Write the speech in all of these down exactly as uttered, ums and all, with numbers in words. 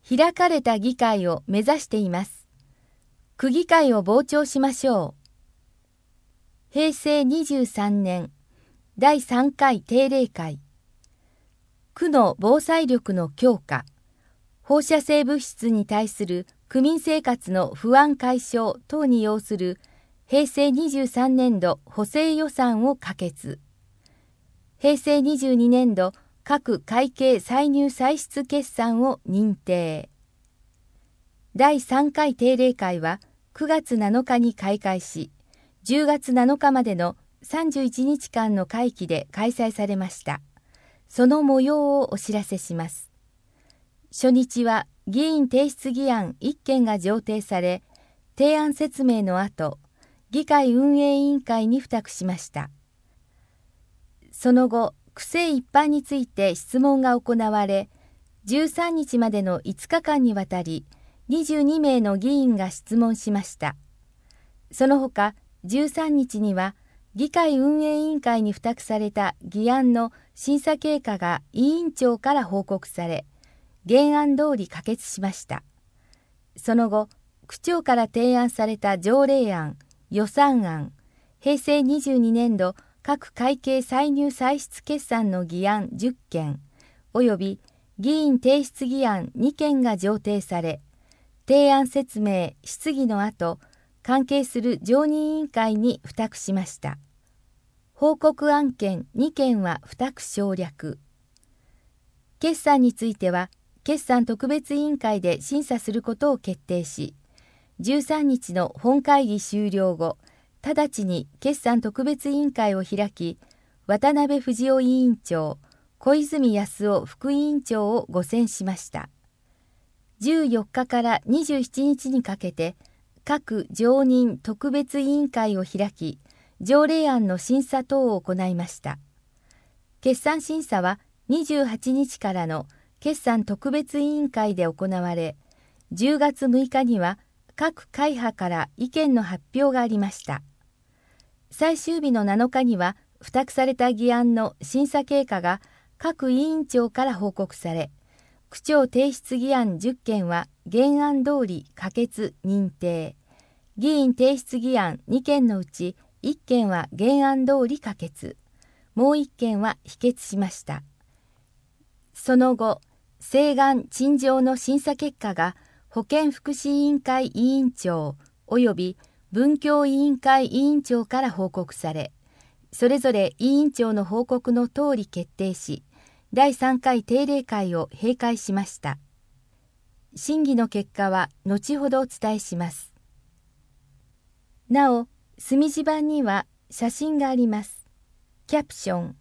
開かれた議会を目指しています。区議会を傍聴しましょう。へいせいにじゅうさんねんだいさんかい定例会。区の防災力の強化、放射性物質に対する区民生活の不安解消等に要するへいせいにじゅうさんねんど補正予算を可決。へいせいにじゅうにねんど各会計歳入歳出決算を認定。だいさんかい定例会はくがつなのかに開会し、じゅうがつなのかまでのさんじゅういちにちかんの会期で開催されました。その模様をお知らせします。初日は議員提出議案いっけんが上呈され、提案説明の後、議会運営委員会に付託しました。その後、区政一般について質問が行われ、じゅうさんにちまでのいつかかんにわたり、にじゅうにめいの議員が質問しました。その他、じゅうさんにちには、議会運営委員会に付託された議案の審査経過が委員長から報告され、原案通り可決しました。その後、区長から提案された条例案、予算案、へいせいにじゅうにねんど各会計歳入歳出決算の議案じゅっけん、および議員提出議案にけんが上呈され、提案説明、質疑の後、関係する常任委員会に付託しました。報告案件にけんは付託省略。決算については、決算特別委員会で審査することを決定し、じゅうさんにちの本会議終了後、直ちに決算特別委員会を開き、渡辺富士夫委員長、小泉康夫副委員長をご選しました。じゅうよっかからにじゅうしちにちにかけて、各常任特別委員会を開き、条例案の審査等を行いました。決算審査はにじゅうはちにちからの決算特別委員会で行われ、じゅうがつむいかには各会派から意見の発表がありました。最終日のなのかには付託された議案の審査経過が各委員長から報告され、区長提出議案じゅっけんは原案通り可決・認定、議員提出議案にけんのうちいっけんは原案通り可決、もういっけんは否決しました。その後、請願・陳情の審査結果が保健福祉委員会委員長及び文教委員会委員長から報告され、それぞれ委員長の報告の通り決定し、だいさんかい定例会を閉会しました。審議の結果は後ほどお伝えします。なお、墨字版には写真があります。キャプション。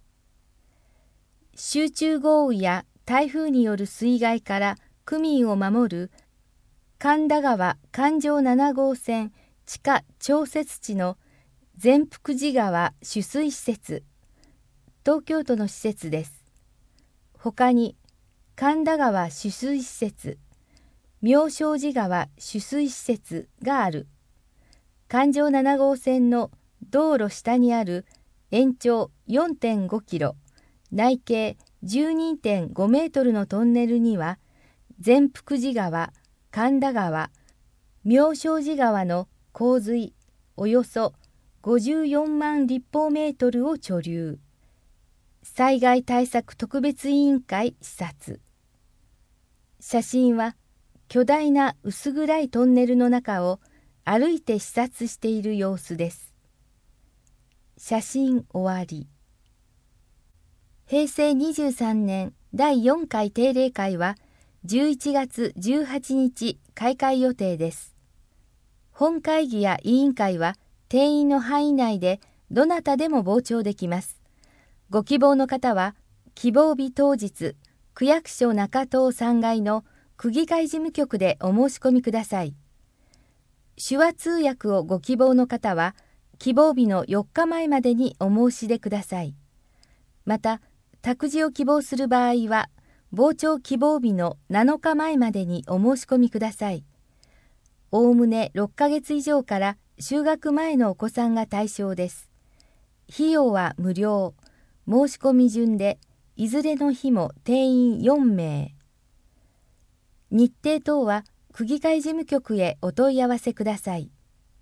集中豪雨や台風による水害から区民を守る神田川環状ななごうせん地下調節池の善福寺川取水施設、東京都の施設です。ほかに神田川取水施設、妙正寺川取水施設がある。環状ななごうせんの道路下にある延長 よんてんごキロ、内径 じゅうにてんごメートルのトンネルには、善福寺川、神田川、妙正寺川の洪水およそごじゅうよんまんりっぽうメートルを貯留。災害対策特別委員会視察。写真は巨大な薄暗いトンネルの中を歩いて視察している様子です。写真終わり。へいせいにじゅうさんねんだいよんかい定例会はじゅういちがつじゅうはちにち開会予定です。本会議や委員会は定員の範囲内でどなたでも傍聴できます。ご希望の方は希望日当日、区役所中東さんがいの区議会事務局でお申し込みください。手話通訳をご希望の方は希望日のよっかまえまでにお申し出ください。また、託児を希望する場合は、傍聴希望日のなのかまえまでにお申し込みください。おおむねろっかげついじょうから就学前のお子さんが対象です。費用は無料。申し込み順で、いずれの日も定員よんめい。 日程等は区議会事務局へお問い合わせください。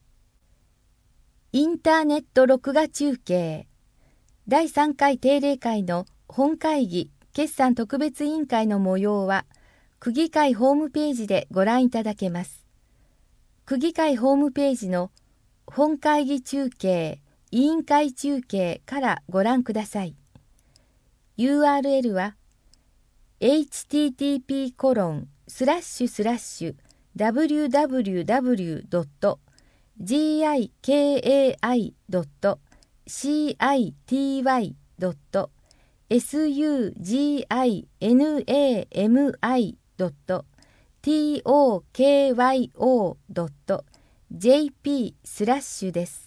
インターネット録画中継だいさんかい定例会の本会議決算特別委員会の模様は区議会ホームページでご覧いただけます。区議会ホームページの本会議中継、委員会中継からご覧ください。ユーアールエル は エイチティーティーピーコロンスラッシュスラッシュダブリューダブリューダブリュードットジーアイケーエーアイドットシーアイティーワイドットエスユージーアイエヌエーエムアイドットトーケーワイオードットジェーピースラッシュです。